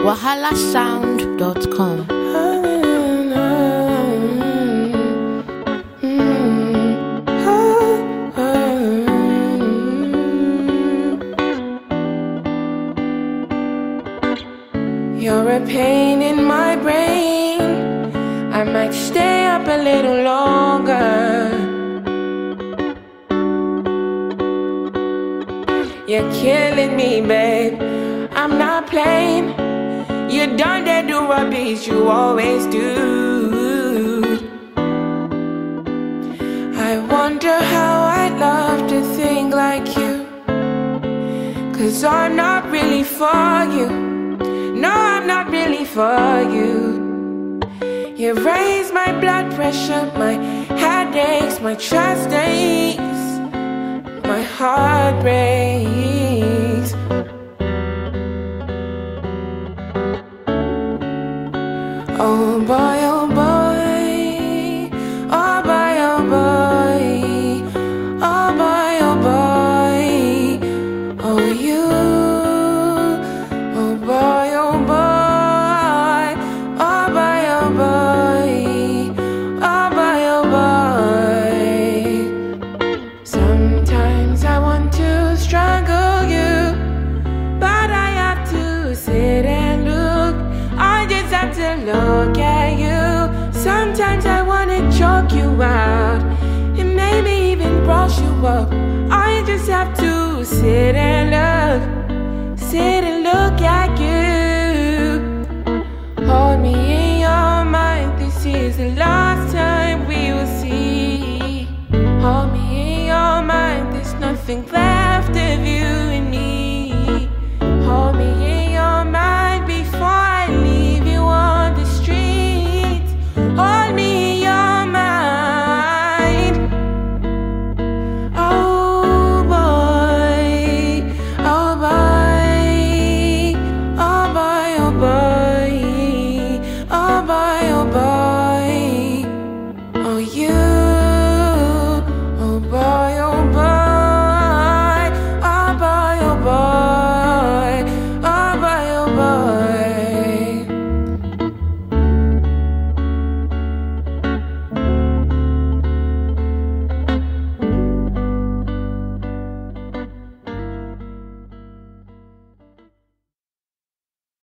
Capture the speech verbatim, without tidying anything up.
wahala sound dot com. You're a pain in my brain. I might stay up a little longer. You're killing me, babe. I'm not playing. You done that do rubbish you always do. I wonder how I'd love to think like you, 'cause I'm not really for you. No, I'm not really for you. You raise my blood pressure, my head aches, my chest aches, my heart breaks. Oh boy, oh boy, oh boy, oh boy, oh boy, oh boy, oh you. Oh boy, oh boy, oh boy, oh boy, oh boy, oh boy. Sometimes I want to strangle you, but I have to sit and look. I just have to look at you. Sometimes I wanna choke you out and maybe even brush you up. I just have to sit and look, sit and look at you. Hold me in your mind, this is the last time we will see. Hold me in your mind, there's nothing left of you and me. Hold me in your mind before I leave you on the street. Hold me in your mind. Oh boy, oh boy, oh boy, oh boy, oh boy, oh boy.